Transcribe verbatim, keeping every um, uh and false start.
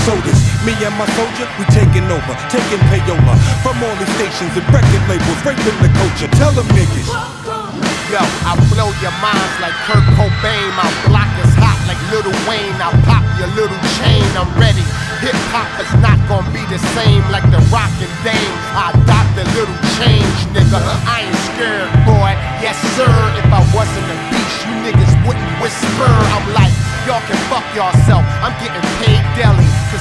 Soldiers, me and my soldier, we taking over, taking payola from all these stations and record labels, raping the culture. Tell them niggas. Yo, I blow your minds like Kurt Cobain. My block is hot like Lil Wayne. I'll pop your little chain. I'm ready. Hip hop is not gonna be the same like the Rock and Dame. I adopt a little change, nigga. I ain't scared, boy. Yes, sir. If I wasn't a beast, you niggas wouldn't whisper. I'm like, y'all can fuck yourself. I'm getting paid daily.